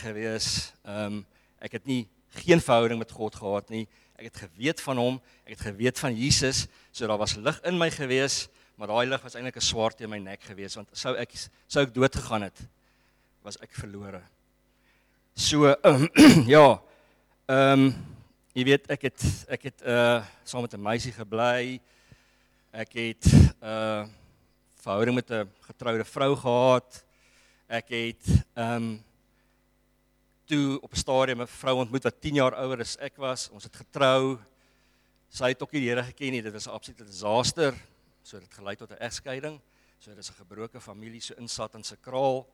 gewees. Ek het nie geen verhouding met God gehad nie. Ek het geweet van hom, ek het geweet van Jesus, so daar was lig in my gewees, maar daai lig was eintlik 'n swaard teen my nek gewees, want sou ek dood gegaan het, was ek verlore. So, ja, jy weet, ek het saam met 'n meisie gebly, ek het verhouding met 'n getroude vrou gehad, ek het toe op 'n stadium 'n vrou ontmoet wat 10 jaar ouer as ek was, ons het getrou, sy het ook nie die Here geken nie, dit was 'n absolute disaster, so dit gelei tot 'n egskeiding, so dit is 'n gebroke familie, so in Satan se kraal.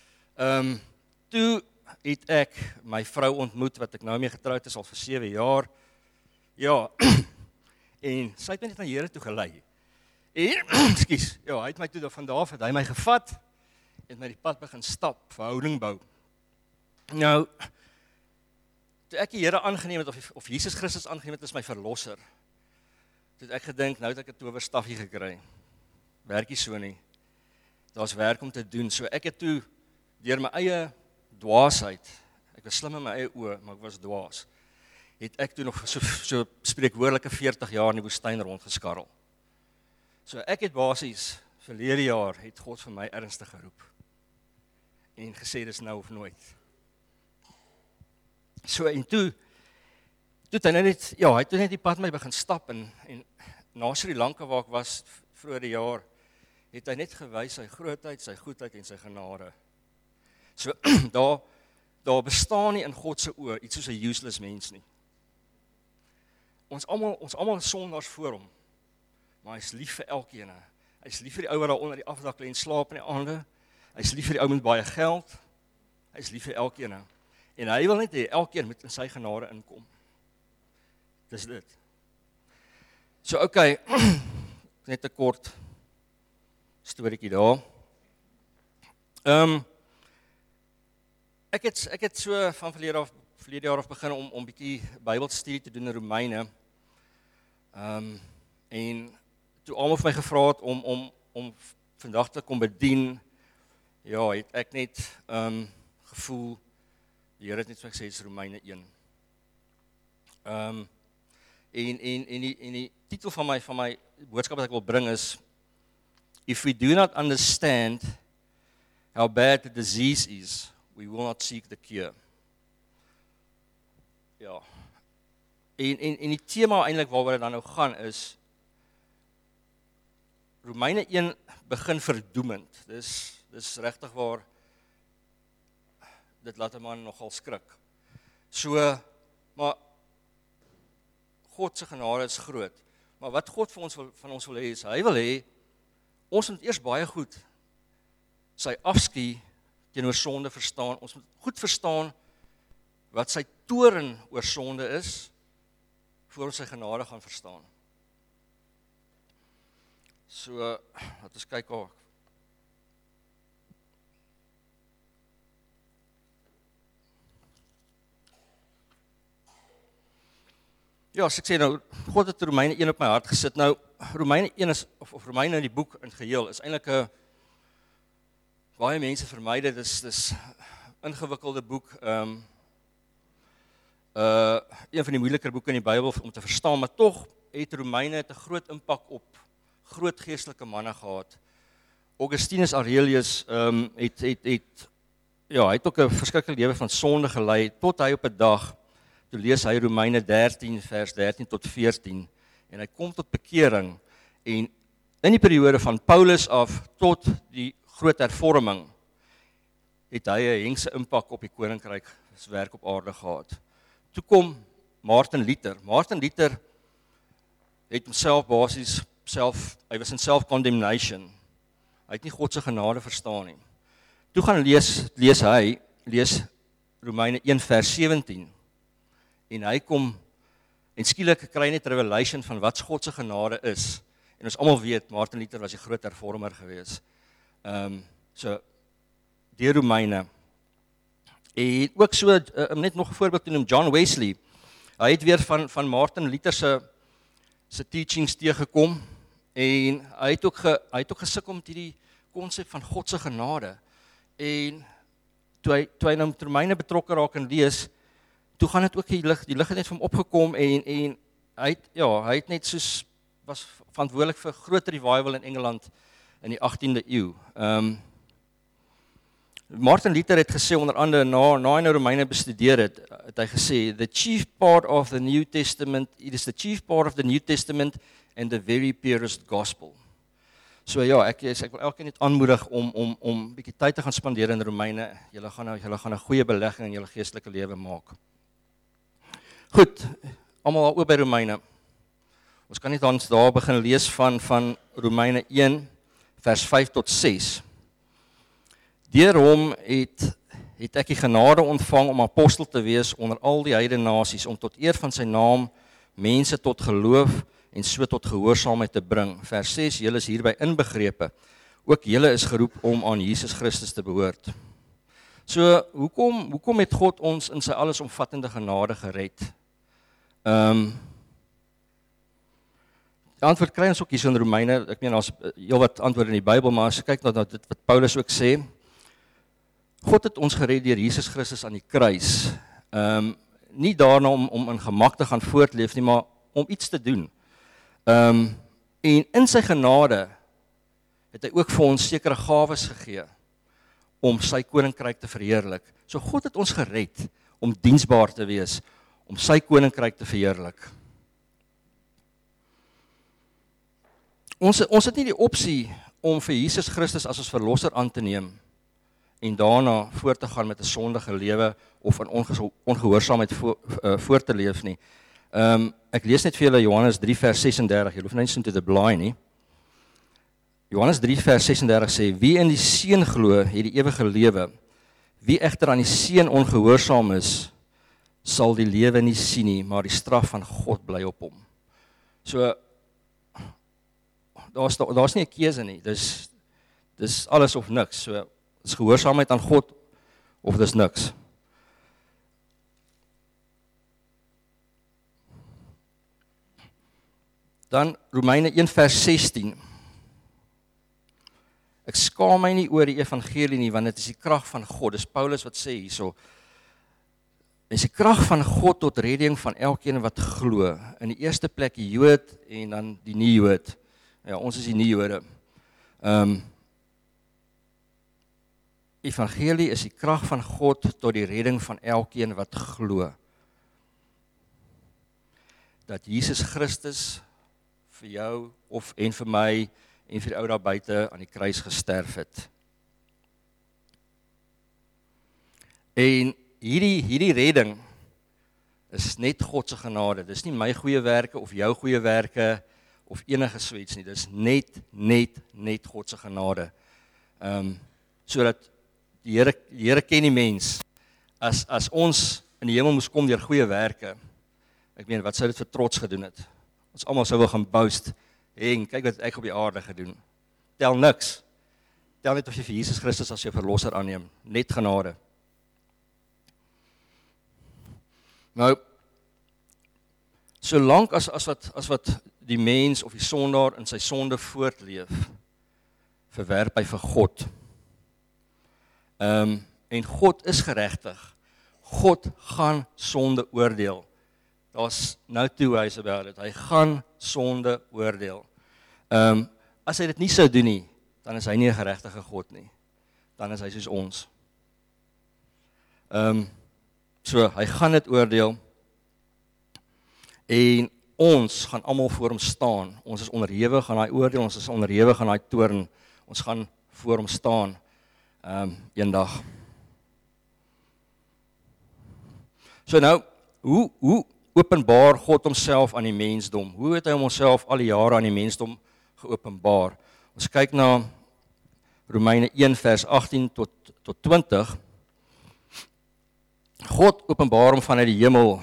Toe het ek my vrou ontmoet, wat ek nou mee getroud is al vir 7 jaar, ja, en sy het my net na die Here toe gelei, en, ekskuus, ja, hy het my toe van daar af, het hy my gevat, en my die pad begin stap, verhouding bou. Nou, toe ek die Here aangeneem het, of Jesus Christus aangeneem het, is my verlosser, toe het ek gedink, nou het ek 'n towerstafie gekry, werk nie so nie, daar's werk om te doen, so ek het toe, deur my eie dwaasheid, ek was slim in my eie oë, maar ek was dwaas, het ek toe nog so spreekwoordelike 40 jaar in die woestyn rondgeskarrel. So ek het basies, verlede jaar, het God vir my ernstig geroep, en gesê, dis nou of nooit. So, en toe het hy net, ja, hy het net die pad my begin stap, en na Sri Lanka waar ek was, vroeër die jaar, het hy net gewys sy grootheid, sy goedheid en sy genade. So, daar bestaan nie in God se oë iets soos 'n useless mens nie. Ons almal is sondaars voor hom, maar hy is lief vir elkeen. Hy is lief vir die ou wat daar onder die afdak lê en slaap in die aande. Hy is lief vir die ou met baie geld. Hy is lief vir elkeen. En hy wil net hê elkeen moet in sy genade inkom. Dis dit. So, okay, net 'n kort storieetjie daar. Ek het so van verlede jaar af begin om bietjie Bybelstudie te doen in Romeine. En toe almal vir my gevra het om vandag te kom bedien, ja, het ek net gevoel, die Here het net vir my gesê, is Romeine 1. En die titel van my boodskap wat ek wil bring is, If we do not understand how bad the disease is, we will not seek the cure. Ja. En die tema eintlik waaroor dit dan nou gaan is, Romeine 1 begin verdoemend. Dis regtig waar, dit laat 'n man nogal skrik. So, maar God se genade is groot. Maar wat God van ons wil hê is, hy wil hê, ons moet eers baie goed sy afskuw teenoor sonde verstaan. Ons moet goed verstaan wat sy toorn oor sonde is, voor ons sy genade gaan verstaan. So, laat ons kyk hoe. Ja, as ek sê nou, God het Romeine 1 op my hart gesit. Nou, Romeine 1 is, of Romeine in die boek in geheel, is eintlik 'n, baie mense vermy dit, dis ingewikkelde boek, een van die moeiliker boeke in die Bybel om te verstaan, maar tog het Romeine 'n groot impak op groot geestelike manne gehad. Augustinus Aurelius hy het ook 'n verskriklike lewe van sonde gelei, tot hy op 'n dag, toe lees hy Romeine 13, vers 13 tot 14, en hy kom tot bekering, en in die periode van Paulus af, tot die groot hervorming, het hy 'n hengse impak op die koninkryk, werk op aarde gehad. Toe kom Martin Luther. Martin Luther het homself basies, hy was in self-condemnation. Hy het nie God se genade verstaan nie. Toe gaan lees Romeine 1 vers 17, en hy kom, en skielik kry net revelation van wat God se genade is, en ons almal weet, Martin Luther was die groot hervormer gewees. So, deur Romeine, en ook so, net nog 'n voorbeeld te noem, John Wesley, hy het weer van Martin Luther se teachings teëgekom, en hy het ook gesukkel met hierdie konsep van God se genade, en toe hy nou met Romeine betrokke raak en lees, toe gaan dit ook die lig het net vir hom opgekom en hy het net was verantwoordelik vir groot revival in Engeland in die 18de eeu. Martin Luther het gesê onder andere na hy nou Romeine bestudeer het hy gesê the chief part of the New Testament, it is the chief part of the New Testament and the very purest gospel. So ja, ek wil elkeen net aanmoedig om bietjie tyd te gaan spandeer in Romeine. Julle gaan 'n goeie belegging in julle geestelike lewe maak. Goed, almal al oop by Romeine. Ons kan net dan daar begin lees van Romeine 1 vers 5 tot 6. Deur hom het ek die genade ontvang om apostel te wees onder al die heidene nasies, om tot eer van sy naam mense tot geloof en so tot gehoorsaamheid te bring. Vers 6, julle is hierby inbegrepe. Ook julle is geroep om aan Jesus Christus te behoort. So, hoekom het God ons in sy allesomvattende genade gered? Die antwoord kry ons ook hier in Romeine. Ek meen, daar's heelwat antwoorde in die Bybel, maar as jy kyk na dit wat Paulus ook sê, God het ons gered deur Jesus Christus aan die kruis. Nie daarna om in gemak te gaan voortleef nie, maar om iets te doen. En in sy genade het hy ook vir ons sekere gawes gegee om sy koninkryk te verheerlik. So God het ons gered om diensbaar te wees, om sy koninkryk te verheerlik. Ons het nie die opsie om vir Jesus Christus as ons verlosser aan te neem en daarna voort te gaan met 'n sondige lewe of in ongehoorsaamheid voort te leef nie. Ek lees net vir julle Johannes 3 vers 36, jy hoef nie eens om te blaai nie. Johannes 3 vers 36 sê, wie in die Seun glo, het die ewige lewe. Wie egter aan die Seun ongehoorsaam is, sal die lewe nie sien nie, maar die straf van God bly op hom. So, daar's nie 'n keuse nie, dis alles of niks. So, dis gehoorsaamheid aan God, of dis niks. Dan Romeine 1 vers 16. Ek skaam my nie oor die evangelie nie, want dit is die krag van God. Dis Paulus wat sê hierso. Dit is die krag van God tot redding van elkeen wat glo. In die eerste plek die Jood en dan die nie-Jood. Ja, ons is die nie-Jode. Evangelie is die krag van God tot die redding van elkeen wat glo. Dat Jesus Christus vir jou of en vir my en vir die ou daar buite aan die kruis gesterf het. En hierdie redding is net God se genade. Dis nie my goeie werke of jou goeie werke of enige soets nie. Dis net God se genade. Sodat die Here ken die mens. As ons in die hemel moes kom deur goeie werke, ek meen, wat sou dit vir trots gedoen het? Ons almal sou wil gaan boast, en kyk wat ek op die aarde gedoen. Tel niks. Tel net of jy vir Jesus Christus as jou verlosser aanneem. Net genade. Nou, solank as wat die mens of die sondaar in sy sonde voortleef, verwerp hy vir God. En God is geregtig. God gaan sonde oordeel. Daar's no two ways about it. Hy gaan sonde oordeel. As hy dit nie sou doen nie, dan is hy nie 'n geregtige God nie. Dan is hy soos ons. So, hy gaan dit oordeel. En ons gaan almal voor hom staan. Ons is onderhewig aan daai oordeel, ons is onderhewig aan daai toorn. Ons gaan voor hom staan eendag. So nou, hoe openbaar God homself aan die mensdom? Hoe het hy homself al die jare aan die mensdom geopenbaar? Ons kyk na Romeine 1 vers 18 tot 20. God openbaar hom vanuit die hemel.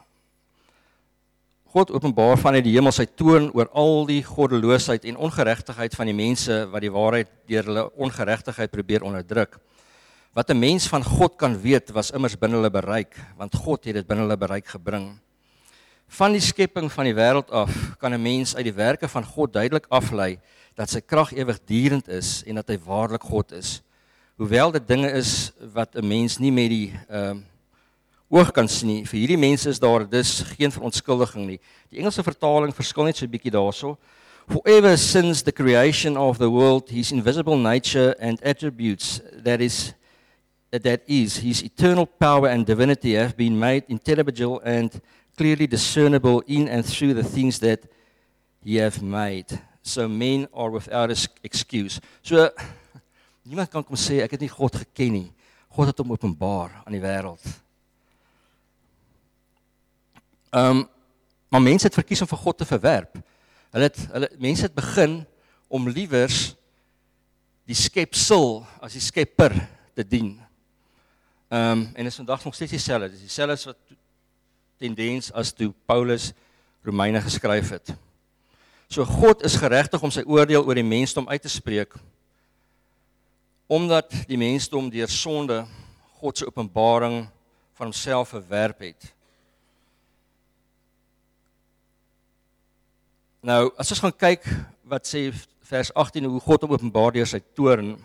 God openbaar vanuit die hemel sy toorn oor al die goddeloosheid en ongeregtigheid van die mense wat die waarheid deur hulle ongeregtigheid probeer onderdruk. Wat 'n mens van God kan weet, was immers binne hulle bereik, want God het dit binne hulle bereik gebring. Van die skepping van die wêreld af kan 'n mens uit die werke van God duidelik aflei dat sy krag ewigdurend is en dat hy waarlik God is. hoewel dit dinge is wat 'n mens nie met die oog kan sien nie. Vir hierdie mense is daar dus geen verontskuldiging nie. Die Engelse vertaling verskil net so 'n bietjie daarso. For ever since the creation of the world, his invisible nature and attributes, that is, his eternal power and divinity have been made intelligible and clearly discernible in and through the things that he have made. So men are without excuse. So, niemand kan kom sê, ek het nie God geken nie. God het hom openbaar aan die wêreld. Maar mense het verkies om vir God te verwerp. Mense het begin om liewers die skepsel as die skepper te dien. En is vandag nog steeds dieselfde. Dis dieselfde wat tendens as toe Paulus Romeine geskryf het. So God is geregtig om sy oordeel oor die mensdom uit te spreek, omdat die mensdom deur sonde God se openbaring van homself verwerp het. Nou, as ons gaan kyk wat sê vers 18 hoe God hom openbaar deur sy toorn.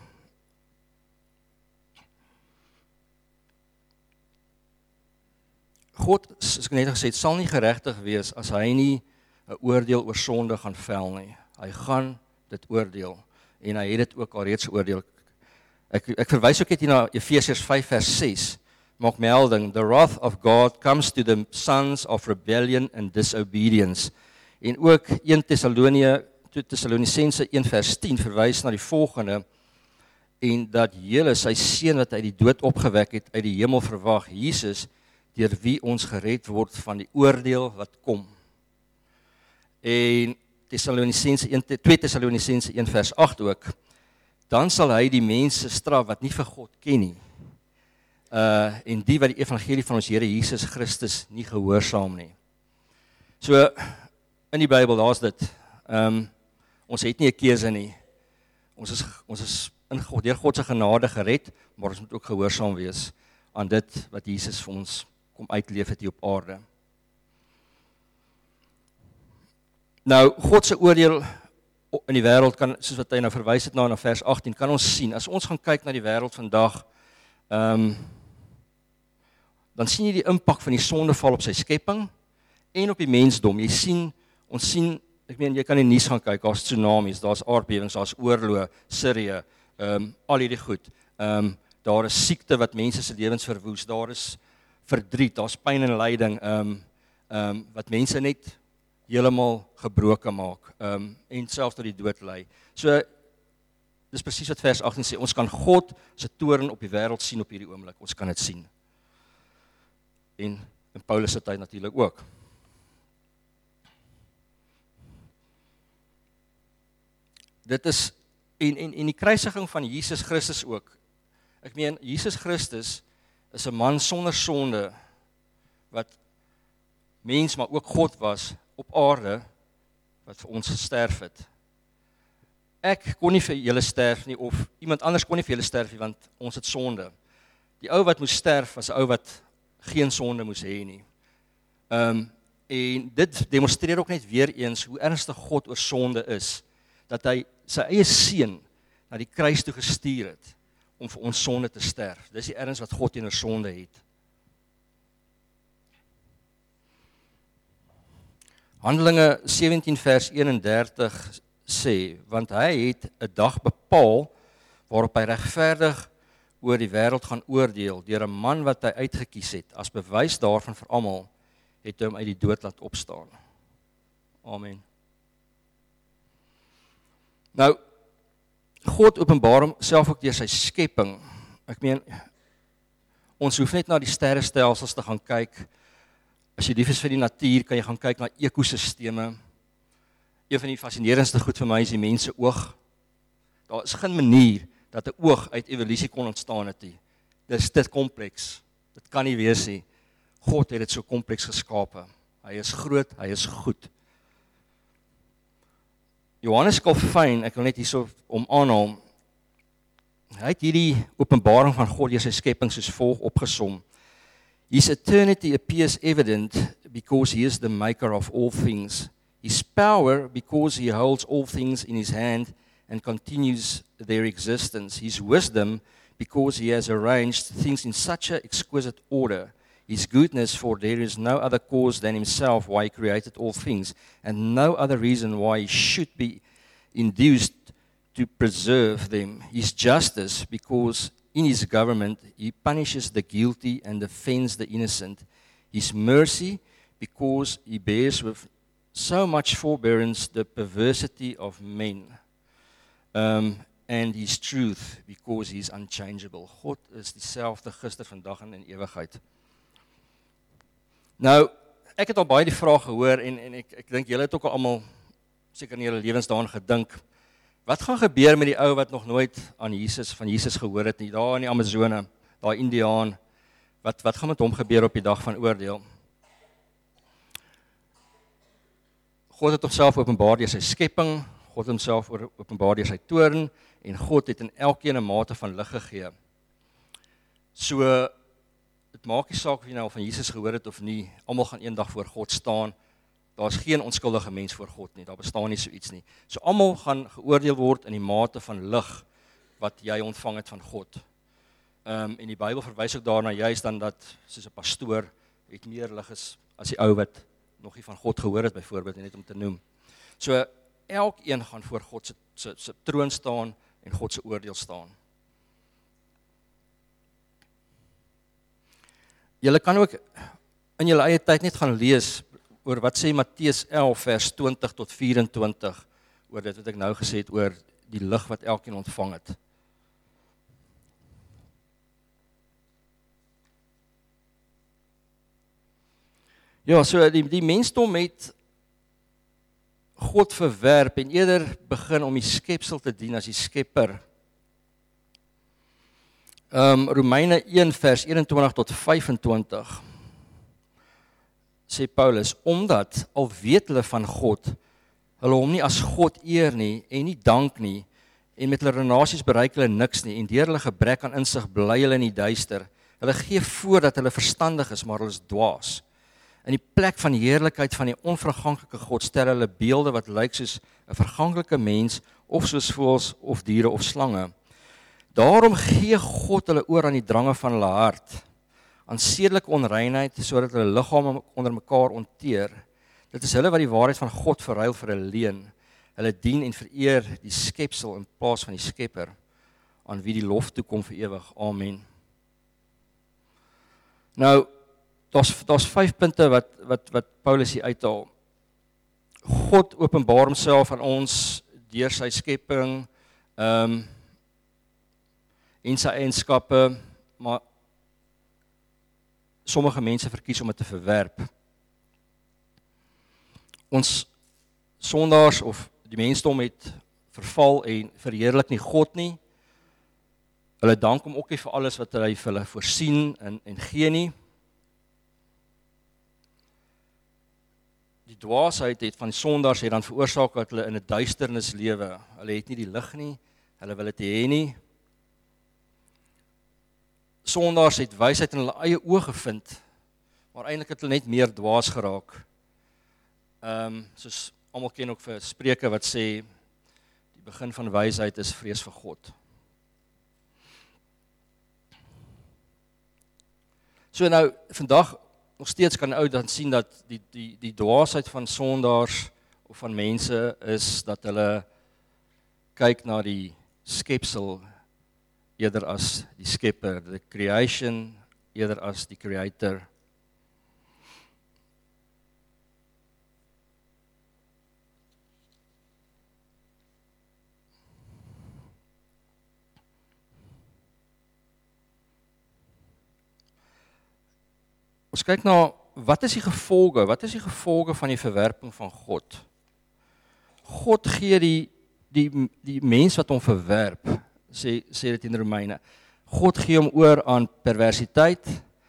God, soos ek net gesê het, sal nie geregtig wees as hy nie 'n oordeel oor sonde gaan vel nie. Hy gaan dit oordeel en hy het dit ook alreeds geoordeel. Ek verwys ook net hier na Efesiërs 5 vers 6. Maak melding, the wrath of God comes to the sons of rebellion and disobedience. En ook 1 Tessalonisense 1 vers 10 verwys na die volgende, en dat julle sy seun wat uit die dood opgewek het, uit die hemel verwag, Jesus, deur wie ons gered word van die oordeel wat kom. En 2 Tessalonisense 1 vers 8 ook, dan sal hy die mense straf wat nie vir God ken nie, en die wat die evangelie van ons Here Jesus Christus nie gehoorsaam nie. So, in die Bybel, daar's dit. Ons het nie 'n keuse nie. Ons is deur God se genade gered, maar ons moet ook gehoorsaam wees aan dit wat Jesus vir ons kom uitleef het hier op aarde. Nou, God se oordeel in die wêreld kan, soos wat hy nou verwys het na vers 18, kan ons sien. As ons gaan kyk na die wêreld vandag, dan sien jy die impak van die sondeval op sy skepping en op die mensdom. Ons sien, ek meen, jy kan in die nuus gaan kyk, daar's tsunamies, daar's aardbewings, daar's oorloë, Sirië, al hierdie goed. Daar is siekte wat mense se lewens verwoes, daar is verdriet, daar's pyn en lyding, wat mense net heeltemal gebroken maak, en selfs tot die dood lei. So, dis presies wat vers 18 sê, ons kan God se toorn op die wêreld sien op hierdie oomblik, ons kan dit sien. En in Paulus se tyd natuurlik ook. Dit is, en die kruisiging van Jesus Christus ook. Ek meen, Jesus Christus is 'n man sonder sonde, wat mens, maar ook God was, op aarde, wat vir ons gesterf het. Ek kon nie vir julle sterf nie, of iemand anders kon nie vir julle sterf nie, want ons het sonde. Die ou wat moes sterf, was 'n ou wat geen sonde moes hê nie. En dit demonstreer ook net weer eens, hoe ernstig God oor sonde is, dat hy sy eie seun na die kruis toe gestuur het, om vir ons sonde te sterf. Dis die erns wat God teenoor sonde het. Handelinge 17 vers 31 sê, want hy het 'n dag bepaal, waarop hy regverdig oor die wêreld gaan oordeel, deur 'n man wat hy uitgekies het, as bewys daarvan vir almal, het hy hom uit die dood laat opstaan. Amen. Nou, God openbaar homself ook deur sy skepping. Ek meen, ons hoef net na die sterrestelsels te gaan kyk. As jy lief is vir die natuur, kan jy gaan kyk na ekosisteme. Een van die fascinerendste goed vir my is die mense oog. Daar is geen manier dat 'n oog uit evolusie kon ontstaan het nie. Dis dit kompleks. Dit kan nie wees nie. God het dit so kompleks geskape. Hy is groot, hy is goed. Johannes Calvin, ek wil net hierso om aanhaal, hy het hierdie openbaring van God deur sy skepping soos volg opgesom. His eternity appears evident because he is the maker of all things. His power because he holds all things in his hand and continues their existence. His wisdom because he has arranged things in such an exquisite order. His goodness, for there is no other cause than himself why he created all things, and no other reason why he should be induced to preserve them. His justice, because in his government he punishes the guilty and defends the innocent. His mercy, because he bears with so much forbearance the perversity of men. And his truth, because he is unchangeable. God is dieselfde gister, vandag en in ewigheid. Nou, ek het al baie die vraag gehoor en ek dink julle het ook al almal seker in julle lewens daaraan gedink. Wat gaan gebeur met die ou wat nog nooit aan van Jesus gehoor het nie, daar in die Amazone, daar Indiaan? Wat gaan met hom gebeur op die dag van oordeel? God het homself openbaar deur sy skepping, God het homself openbaar deur sy toorn, en God het in elkeen 'n mate van lig gegee. So, dit maak nie saak of jy nou van Jesus gehoor het of nie, almal gaan eendag voor God staan. Daar's geen onskuldige mens voor God nie, daar bestaan nie so iets nie. So almal gaan geoordeel word in die mate van lig wat jy ontvang het van God. En die Bybel verwys ook daarna juist dan dat, soos 'n pastoor, het meer lig is as die ou wat nog nie van God gehoor het, byvoorbeeld, net om te noem. So, elkeen gaan voor God se troon staan en God se oordeel staan. Julle kan ook in julle eie tyd net gaan lees oor wat sê Matteus 11 vers 20 tot 24 oor dit wat ek nou gesê het oor die lig wat elkeen ontvang het. Ja, so die mensdom het God verwerp en eerder begin om die skepsel te dien as die skepper. Romeine 1 vers 21 tot 25 sê Paulus, omdat al weet hulle van God, hulle hom nie as God eer nie en nie dank nie, en met hulle renasies bereik hulle niks nie, en deur hulle gebrek aan insig bly hulle in die duister. Hulle gee voor dat hulle verstandig is, maar hulle is dwaas. In die plek van heerlikheid van die onverganklike God stel hulle beelde wat lyk soos 'n verganklike mens, of soos voëls of diere of slange. Daarom gee God hulle oor aan die drange van hulle hart, aan sedelike onreinheid, sodat hulle liggame onder mekaar onteer. Dit is hulle wat die waarheid van God verruil vir 'n leuen. Hulle dien en vereer die skepsel in plaas van die Skepper, aan wie die lof toekom vir ewig. Amen. Nou, daar's 5 punte wat Paulus hier uithaal. God openbaar homself aan ons deur sy skepping, en sy eienskappe, maar sommige mense verkies om dit te verwerp. Ons sondaars of die mensdom het verval en verheerlik nie God nie. Hulle dank hom ook nie vir alles wat hy vir hulle voorsien en gee nie. Die dwaasheid het van die sondaars het dan veroorsaak dat hulle in 'n duisternis lewe. Hulle het nie die lig nie, hulle wil dit hê nie. Sondaars het wysheid in hulle eie oë gevind, maar eintlik het hulle net meer dwaas geraak. Soos almal ken ook vir Spreuke wat sê, die begin van wysheid is vrees vir God. So nou, vandag nog steeds kan ou dan sien dat die dwaasheid van sondaars of van mense is dat hulle kyk na die skepsel eerder as die skepper, the creation eerder as die creator. Ons kyk na, wat is die gevolge van die verwerping van God? God gee die mens wat hom verwerp, sê dit in Romeine, God gee hom oor aan perversiteit,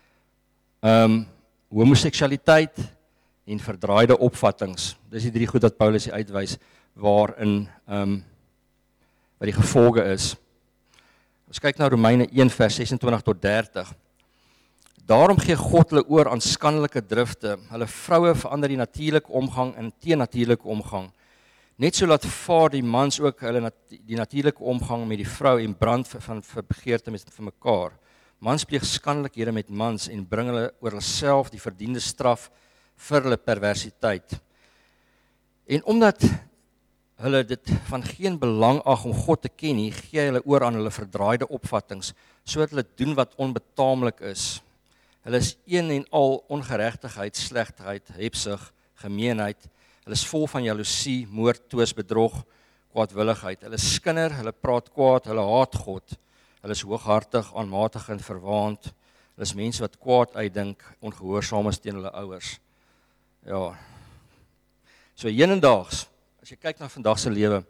homoseksualiteit en verdraaide opvattings. Dis die 3 goed wat Paulus hier uitwys, waarin wat die gevolge is. Ons kyk na Romeine 1 vers 26 tot 30. Daarom gee God hulle oor aan skandelike drifte. Hulle vroue verander die natuurlike omgang in teennatuurlike omgang. Net so laat vaar die mans ook hulle die natuurlike omgang met die vrou en brand vir begeerte met vir mekaar. Mans pleeg skandelikhede met mans en bring hulle oor hulself die verdiende straf vir hulle perversiteit. En omdat hulle dit van geen belang ag om God te ken nie, gee hulle oor aan hulle verdraaide opvattings, sodat hulle doen wat onbetaamlik is. Hulle is een en al ongeregtigheid, slegtigheid, hebsug, gemeenheid. Hulle is vol van jaloesie, moord, twis, bedrog, kwaadwilligheid. Hulle is skinder, hulle praat kwaad, hulle haat God. Hulle is hooghartig, aanmatigend, verwaand. Hulle is mense wat kwaad uitdink, ongehoorsaam is teen hulle ouers. Ja. So hedendaags, as jy kyk na vandag se lewe,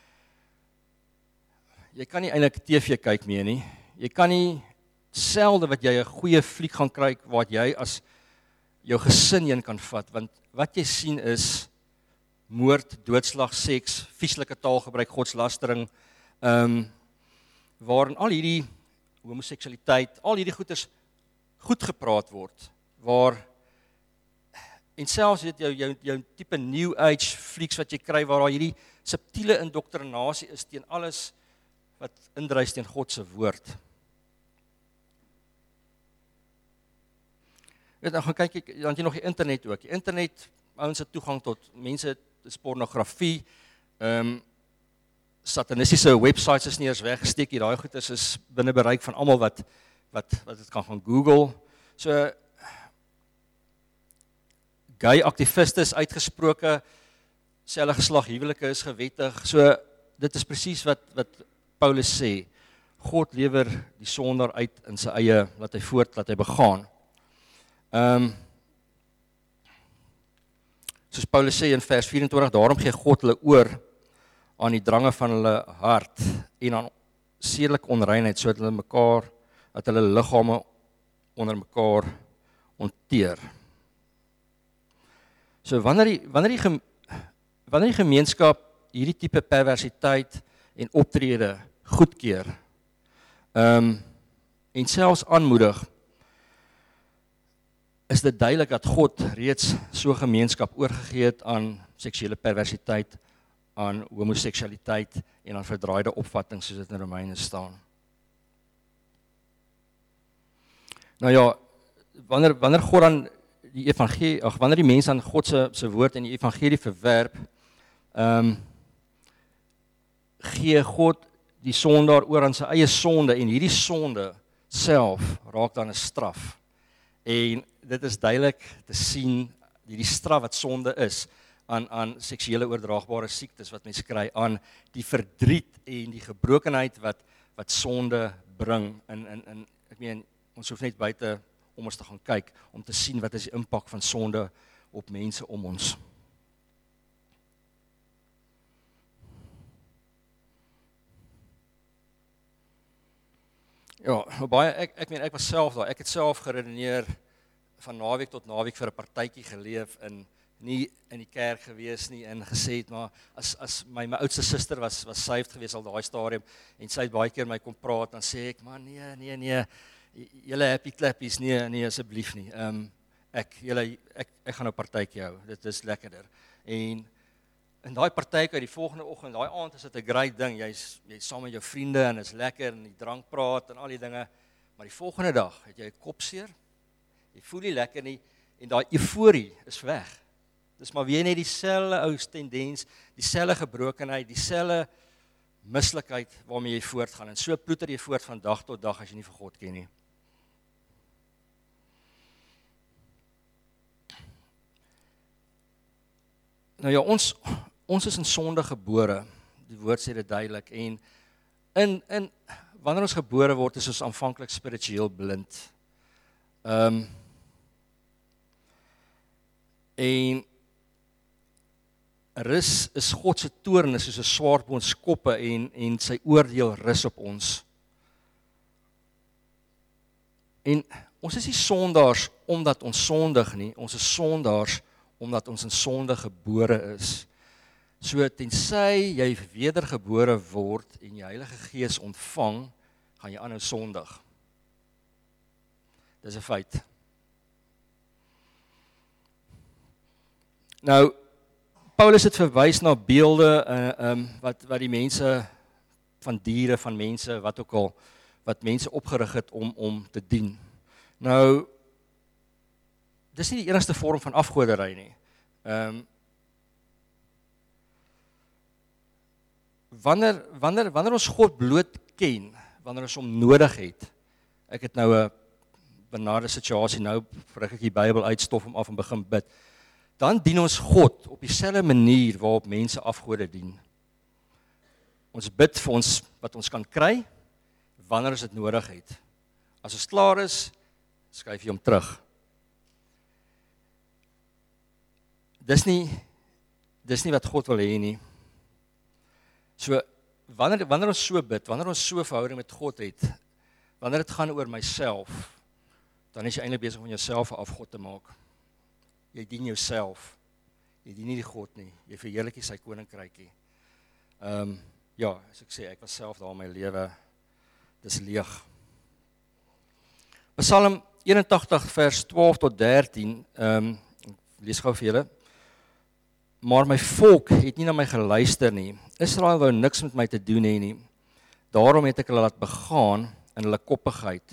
jy kan nie eintlik TV kyk meer nie. Jy kan nie selde wat jy 'n goeie fliek gaan kry wat jy as jou gesin heen kan vat, want wat jy sien is moord, doodslag, seks, vieslike taalgebruik, godslastering, waarin al hierdie homoseksualiteit, al hierdie goeders goed gepraat word, en selfs weet jou tipe New Age flieks wat jy kry, waar daar hierdie subtiele indoktrinasie is teen alles wat indrys teen God se woord. Weet, dan gaan kyk, dan jy nog die internet ook. Die internet, ouens het toegang tot mense, dis pornografie, satanistiese websites is nie eers weggesteek, daai goed is binne bereik van almal wat dit kan gaan Google. So gay aktiviste is uitgesproke, selfe geslag huwelike is gewettig. So dit is presies wat Paulus sê. God lewer die sondaar uit in sy eie, laat hy begaan. Soos Paulus sê in vers 24, daarom gee God hulle oor aan die drange van hulle hart en aan sedelike onreinheid, sodat hulle liggame onder mekaar onteer. So wanneer die gemeenskap hierdie tipe perversiteit en optrede goedkeur, en selfs aanmoedig, is dit duidelik dat God reeds so gemeenskap oorgegee het aan seksuele perversiteit, aan homoseksualiteit en aan verdraaide opvattings, soos dit in Romeine staan. Nou ja, wanneer God dan die evangelie, wanneer die mense aan God se woord en die evangelie verwerp, gee God die sondaar oor aan sy eie sonde, en hierdie sonde self raak dan 'n straf. En dit is duidelik te sien, die straf wat sonde is, aan seksuele oordraagbare siektes wat mense kry, aan die verdriet en die gebrokenheid wat sonde bring. Ek meen, ons hoef net buite om ons te gaan kyk, om te sien wat is die impak van sonde op mense om ons. Ja, baie, ek was self daar, ek het self geredeneer van naweek tot naweek vir 'n partytjie geleef, en nie in die kerk gewees nie, en gesê het, maar as my oudste suster was saved gewees al daai stadium, en sy het baie keer my kom praat, dan sê ek, maar nee, julle happy clappies, nee, asseblief nie, ek gaan nou partytjie hou, dit is lekkerder, en in daai partytjie, die volgende oggend, daai aand is dit 'n great ding, jy's saam met jou vriende, en is lekker, en die drank praat, en al die dinge, maar die volgende dag, het jy 'n kopseer, jy voel nie lekker nie, en daai euforie is weg. Dis maar weer net dieselfde ou tendens, dieselfde gebrokenheid, dieselfde mislikheid waarmee jy voortgaan, en so ploeter jy voort van dag tot dag as jy nie vir God ken nie. Nou ja, ons is in sonde gebore, die woord sê dit duidelik, en wanneer ons gebore word, is ons aanvanklik spiritueel blind. En is God se toorn soos 'n swaard op ons koppe, en sy oordeel rus op ons. En ons is nie sondaars omdat ons sondig nie, ons is sondaars omdat ons in sonde gebore is. So tensy jy wedergebore word en die Heilige Gees ontvang, gaan jy aanhou sondig. Dis 'n feit. Nou, Paulus het verwys na beelde wat die mense van diere, van mense, wat ook al, wat mense opgerig het om te dien. Nou, dis nie die enigste vorm van afgoderry nie. Wanneer ons God bloot ken, wanneer ons hom nodig het, ek het nou 'n benarde situasie, nou vryg ek die Bybel uit, stof hom af en begin bid, dan dien ons God op dieselfde manier waarop mense afgode dien. Ons bid vir ons wat ons kan kry, wanneer ons dit nodig het. As ons klaar is, skuif jy hom terug. Dis nie wat God wil hê nie. So, wanneer ons so bid, wanneer ons so 'n verhouding met God het, wanneer dit gaan oor myself, dan is jy eintlik besig om jouself 'n afgod te maak. Jy dien jouself. Jy dien nie die God nie. Jy verheerlik nie sy koninkrykie. Ja, as ek sê, ek was self daar in my lewe, dis leeg. Psalm 81 vers 12 tot 13, lees gou vir julle. Maar my volk het nie na my geluister nie. Israel wou niks met my te doen hê nie. Daarom het ek hulle laat begaan in hulle koppigheid.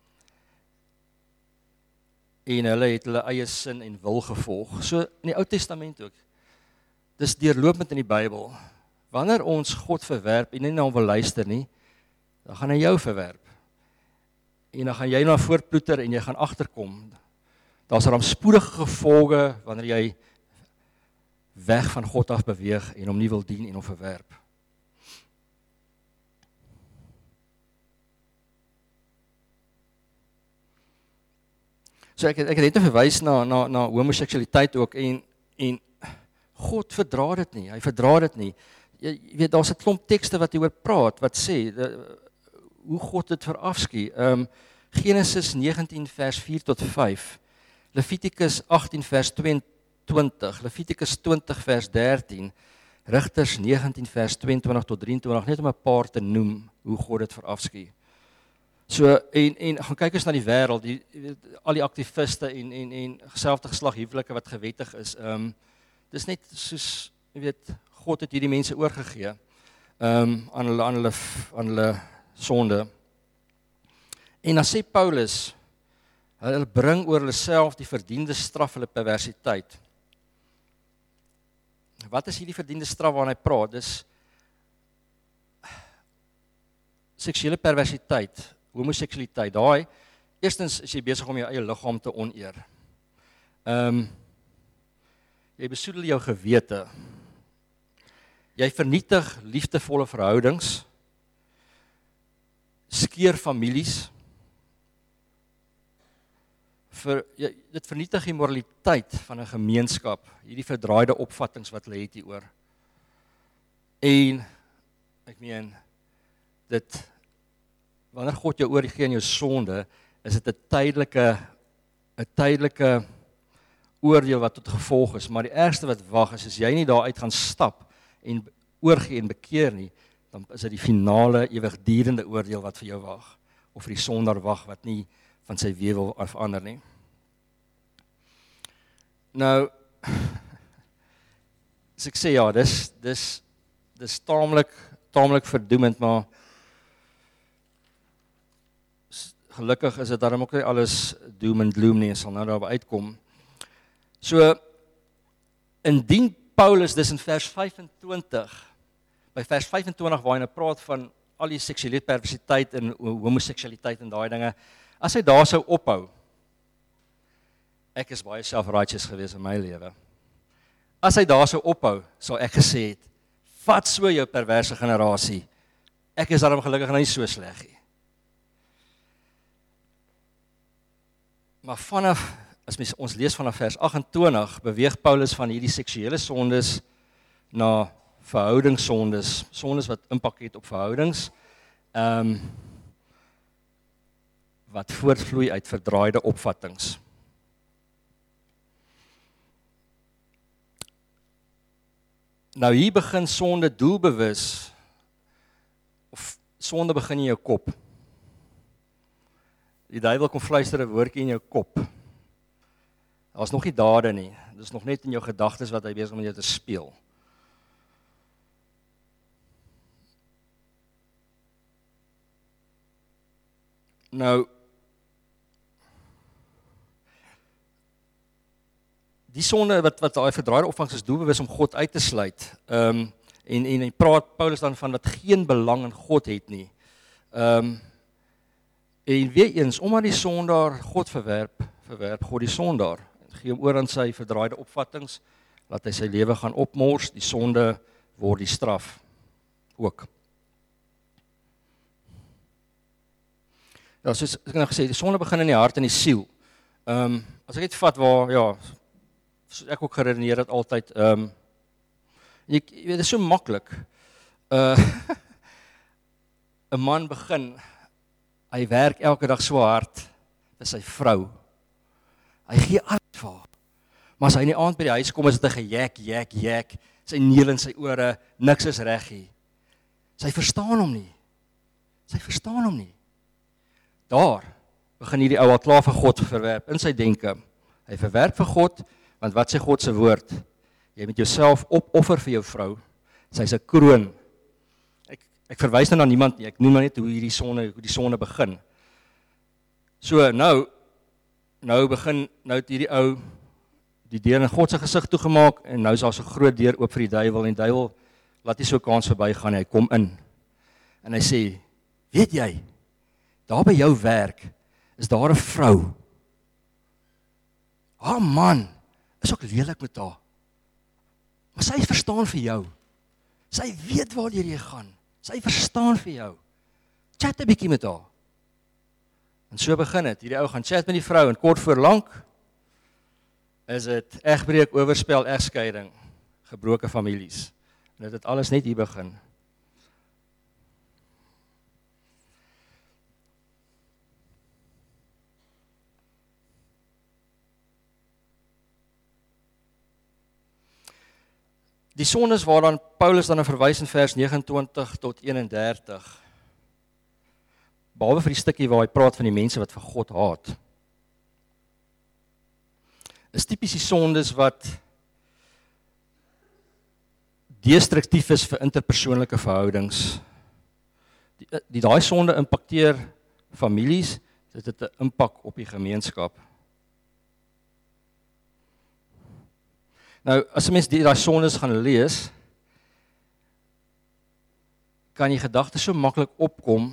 En hulle het hulle eie sin en wil gevolg. So in die Ou Testament ook. Dis deurlopend in die Bybel. Wanneer ons God verwerp en nie na hom wil luister nie, dan gaan hy jou verwerp. En dan gaan jy na voortploeter en jy gaan agterkom. Daar's rampspoedige gevolge wanneer jy weg van God af beweeg en hom nie wil dien en hom verwerp. So ek het net verwys na homoseksualiteit ook en God verdra dit nie. Hy verdra dit nie. Jy weet, daar's 'n klomp tekste wat hieroor praat, wat sê hoe God dit verafskie. Genesis 19 vers 4 tot 5, Levitikus 18 vers 22, Levitikus 20 vers 13, Rigters 19 vers 22 tot 23, net om 'n paar te noem hoe God dit verafskie. So, en gaan kyk eens na die wêreld, al die aktiviste en geselfde geslag huwelike wat gewettig is. Dis net soos, jy weet, God het hierdie mense oorgegee aan hulle sonde. En dan sê Paulus, hulle bring oor hulle self die verdiende straf hulle perversiteit. Wat is hierdie verdiende straf waarna hy praat? Dis seksuele perversiteit, homoseksualiteit. Daai, eerstens is jy besig om jou eie liggaam te oneer. Jy besoedel jou gewete. Jy vernietig liefdevolle verhoudings, skeur families, dit vernietig die moraliteit van 'n gemeenskap, hierdie verdraaide opvattings wat hulle het hieroor. En ek meen, wanneer God jou oorgee in jou sonde, is dit 'n tydelike oordeel wat tot gevolg is, maar die ergste wat wag is, as jy nie daaruit gaan stap en oorgee en bekeer nie, dan is dit die finale ewigdurende oordeel wat vir jou wag, of vir die sondaar wag wat nie van sy weë wil verander nie. Nou, as ek sê ja, dis taamlik verdoemend, maar gelukkig is dit daarom ook nie alles doom and gloom nie, en sal nou daarby uitkom. So, indien Paulus dis in vers 25, by vers 25 waar hy nou praat van al die seksuele perversiteit en homoseksualiteit en daai dinge, as hy daar sou ophou, ek is baie self-righteous gewees in my lewe. As hy daar sou ophou, sal ek gesê het, vat so jou perverse generasie, ek is daarom gelukkig nou nie so sleg nie. Maar as ons lees vanaf vers 28, beweeg Paulus van hierdie seksuele sondes na verhoudingssondes, sondes wat impak het op verhoudings, wat voortvloei uit verdraaide opvattings. Nou hier begin sonde doelbewus, of sonde begin in jou kop. Die duiwel kom fluister 'n woordjie in jou kop. Daar's nog nie dade nie. Dis nog net in jou gedagtes wat hy besig om jou te speel. Nou, die sonde wat daai verdraaide opvangs is doelbewus om God uit te sluit. En hy praat Paulus dan van wat geen belang in God het nie. En weer eens, omdat die sondaar God verwerp God die sondaar. Gee hom oor aan sy verdraaide opvattings, laat hy sy lewe gaan opmors, die sonde word die straf ook. Ja, soos ek nou gesê, die sonde begin in die hart en die siel. As ek dit vat waar, ja, soos ek ook geredeneer het altyd, jy weet, dit is so maklik. 'n man begin, hy werk elke dag so hard vir sy vrou. Hy gee alles vir haar. Maar as hy in die aand by die huis kom, is dit 'n gejek, sy neel in sy ore, niks is reg nie. Sy verstaan hom nie. Daar begin hierdie ou al klaar vir God verwerp in sy denke. Hy verwerp vir God, want wat sê God se woord? Jy moet jouself opoffer vir jou vrou. Sy's 'n kroon. Ek verwys nou na niemand nie, ek noem maar net hoe die sonde begin. So nou het hierdie ou die deur in God se gesig toegemaak en nou is daar so 'n groot deur oop vir die duiwel en die duiwel laat nie so 'n kans verbygaan nie. Hy kom in. En hy sê, weet jy, daar by jou werk is daar 'n vrou. Haar man is ook lelik met haar. Maar sy verstaan vir jou. Sy weet waartoe jy gaan. Sy verstaan vir jou. Chat 'n bietjie met haar. En so begin dit. Hierdie ou gaan chat met die vrou en kort voor lank is dit egbreek, oorspel, egskeiding, gebroke families. En dit het alles net hier begin. Die sondes waaraan Paulus dan verwys in vers 29 tot 31. Behalwe vir die stukkie waar hy praat van die mense wat vir God haat. Is tipies die sondes wat destruktief is vir interpersoonlike verhoudings. Daai sonde impakteer families, dit het 'n impak op die gemeenskap. Nou, as 'n mens daai sondes gaan lees, kan die gedagte so maklik opkom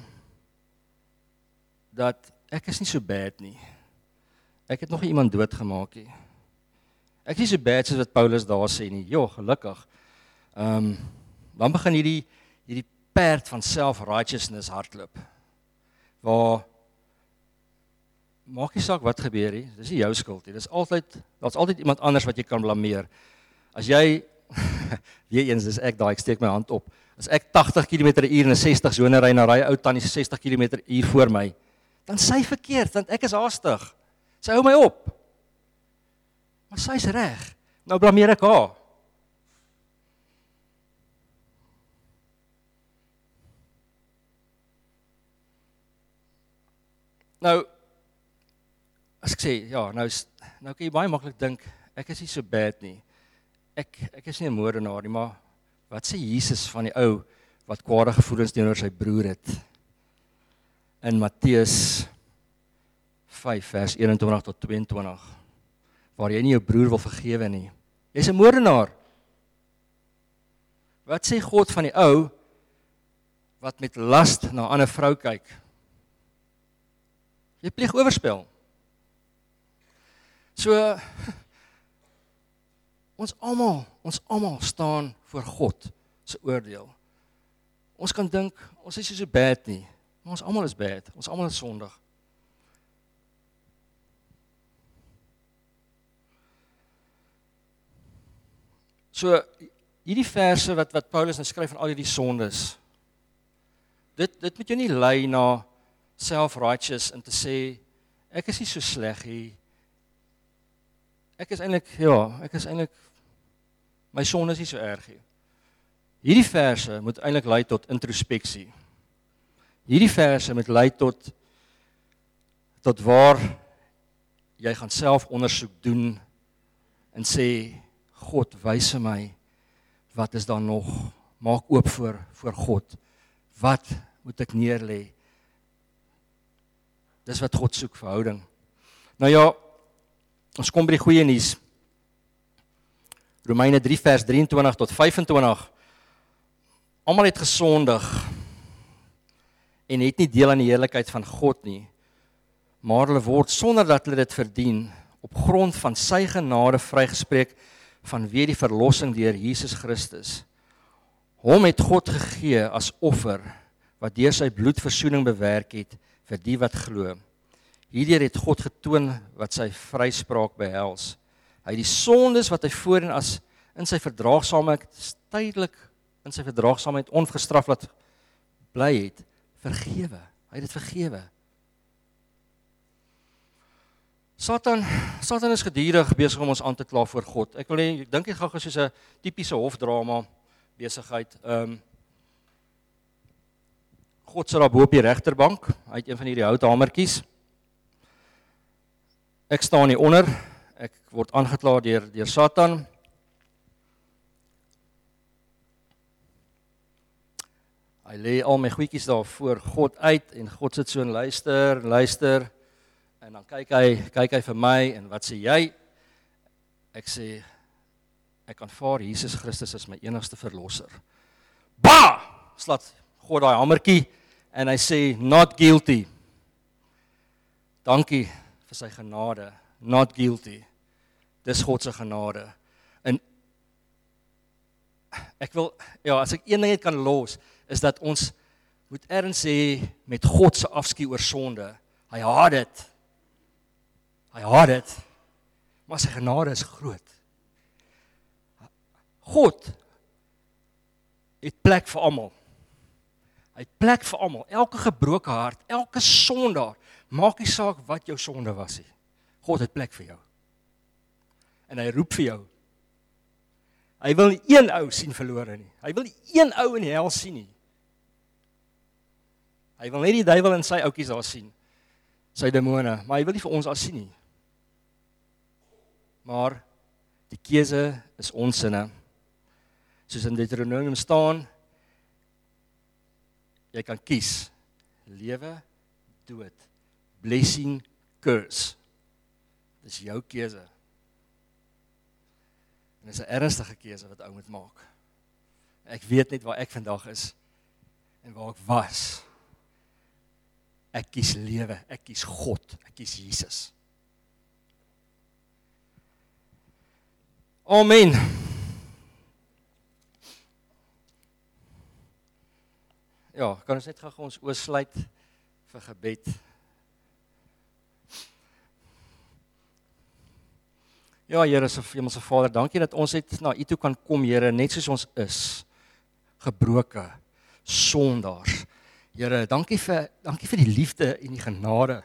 dat ek is nie so bad nie. Ek het nog nie iemand doodgemaak nie. Ek is nie so bad soos wat Paulus daar sê nie. Jo, gelukkig. Dan begin hierdie perd van self-righteousness hardloop. Waar maak nie saak wat gebeur nie, dis nie jou skuld nie. Daar's altyd iemand anders wat jy kan blameer. As jy weer eens, dis ek steek my hand op. As ek 80 km/h in 'n 60 sone ry na ry ou tannie 60 km/h voor my, dan sy verkeerd, want ek is haastig. Sy hou my op. Maar sy's reg. Nou blameer ek haar. Nou, as ek sê, ja, nou kan jy baie maklik dink, ek is nie so bad nie. Ek is nie 'n moordenaar nie, maar wat sê Jesus van die ou wat kwade gevoelens teenoor sy broer het? In Matteus 5 vers 21 tot 22, waar jy nie jou broer wil vergewe nie. Jy's 'n moordenaar. Wat sê God van die ou wat met last na 'n ander vrou kyk? Jy pleeg oorspel. So, ons almal staan voor God se oordeel. Ons kan dink, ons is nie so bad nie, maar ons almal is bad, ons almal is sondig. So, hierdie verse wat Paulus nou skryf van al hierdie sondes, dit moet jou nie lei na self-righteous en te sê, ek is nie so sleg nie. Ek is eintlik, my sonde is nie so erg nie. Hierdie verse moet eintlik lei tot introspeksie. Hierdie verse moet lei tot waar jy gaan self ondersoek doen en sê, God, wys vir my, wat is daar nog? Maak oop voor God. Wat moet ek neerlê? Dis wat God soek, verhouding. Nou ja, ons kom by die goeie nuus. Romeine 3 vers 23 tot 25. Almal het gesondig en het nie deel aan die heerlikheid van God nie, maar hulle word sonder dat hulle dit verdien, op grond van sy genade vrygespreek vanweë die verlossing deur Jesus Christus. Hom het God gegee as offer, wat deur sy bloed versoening bewerk het vir die wat glo. Hierdeur het God getoon wat sy vryspraak behels. Hy het die sondes wat hy voorheen as in sy verdraagsaamheid tydelik in sy verdraagsaamheid ongestraf laat bly het, vergewe. Hy het dit vergewe. Satan is gedurig besig om ons aan te kla voor God. Ek dink dit gaan soos 'n tipiese hofdrama besigheid. God sit daar bo op die regterbank. Hy het een van hierdie houthamertjies. Ek staan hier onder. Ek word aangekla deur Satan. Hy lê al my goedjies daar voor God uit en God sit so en luister. En dan kyk hy vir my en wat sê jy? Ek sê, ek aanvaar Jesus Christus as my enigste verlosser. Ba! Slaat God daai hamertjie en hy sê, not guilty. Dankie vir sy genade, not guilty. Dis God se genade. En ek wil, as ek een ding kan los, is dat ons moet erns sê met God se afskuw oor sonde. Hy haat dit. Maar sy genade is groot. God het plek vir almal. Hy het plek vir almal. Elke gebroke hart, elke sondaar, maak nie saak wat jou sonde was nie. God het plek vir jou. En hy roep vir jou. Hy wil nie een ou sien verlore nie. Hy wil nie een ou in die hel sien nie. Hy wil net die duiwel en sy oukies daar sien. Sy demone, maar hy wil nie vir ons daar sien nie. Maar die keuse is ons sinne. Soos in Deuteronomium staan, jy kan kies, lewe, dood, blessing, curse. Dis jou keuse. En dis 'n ernstige keuse wat ou moet maak. Ek weet net waar ek vandag is en waar ek was. Ek kies lewe, ek kies God, ek kies Jesus. Amen. Ja, kan ons net gou ons oë sluit vir gebed. Ja, Here, Hemelse Vader, dankie dat ons net na U toe kan kom, Here, net soos ons is, gebroke, sondaars. Here, dankie vir die liefde en die genade.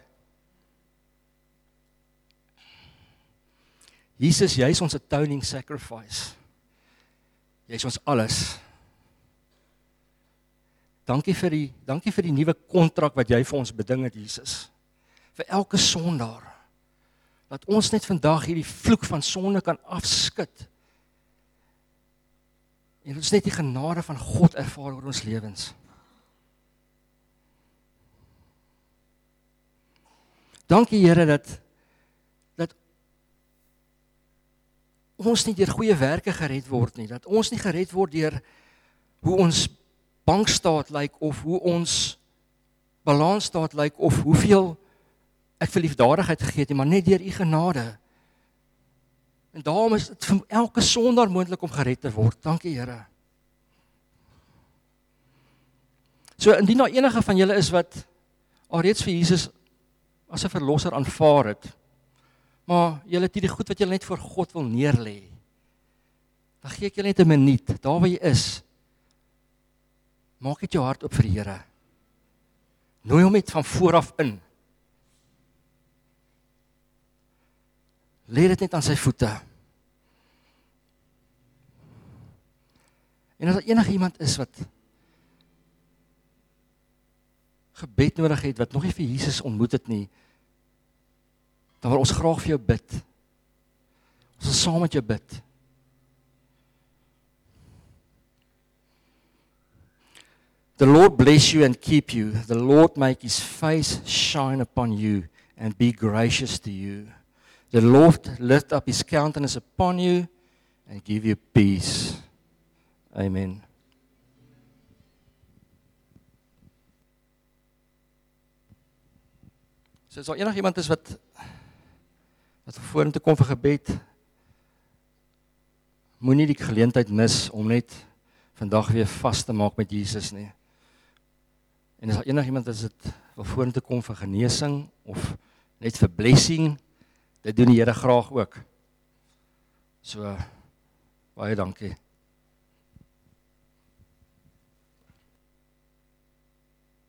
Jesus, jy is ons atoning sacrifice. Jy is ons alles. Dankie vir die nuwe kontrak wat jy vir ons beding het, Jesus. Vir elke sondaar. Dat ons net vandag hierdie vloek van sonde kan afskud. En ons net die genade van God ervaar oor ons lewens. Dankie, Here, dat ons nie deur goeie werke gered word nie, dat ons nie gered word deur hoe ons bankstaat lyk, of hoe ons balansstaat lyk, of hoeveel ek vir liefdadigheid gegee het nie, maar net deur U genade. En daarom is dit vir elke sondaar moontlik om gered te word. Dankie, Here. So, indien daar enige van julle is wat alreeds vir Jesus as 'n verlosser aanvaar het, maar julle het hierdie goed wat julle net voor God wil neerlê, dan gee ek julle net 'n minuut, daar waar jy is, maak net jou hart op vir die Here. Nooi hom net van vooraf in. Lê dit net aan sy voete. En as er enige iemand is wat gebed nodig het, wat nog nie vir Jesus ontmoet het nie, dan wil ons graag vir jou bid. Ons wil saam met jou bid. The Lord bless you and keep you. The Lord make his face shine upon you and be gracious to you. The Lord lift up his countenance upon you and give you peace. Amen. So as daar enigiemand is wat vorentoe kom vir gebed, moenie die geleentheid mis om net vandag weer vas te maak met Jesus nie. En as daar enigiemand is wat wil vorentoe kom vir genesing of net vir blessing, dit doen die Here graag ook. So baie dankie.